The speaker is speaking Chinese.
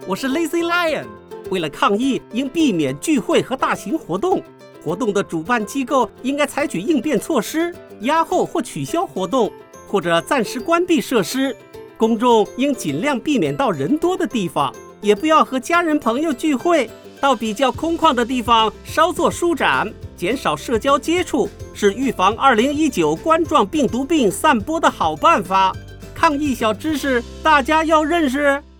我是 Lazy Lion。为了抗疫，应避免聚会和大型活动。活动的主办机构应该采取应变措施，压后或取消活动，或者暂时关闭设施。公众应尽量避免到人多的地方，也不要和家人朋友聚会。到比较空旷的地方稍作舒展，减少社交接触，是预防2019冠状病毒病散播的好办法。抗疫小知识，大家要认识。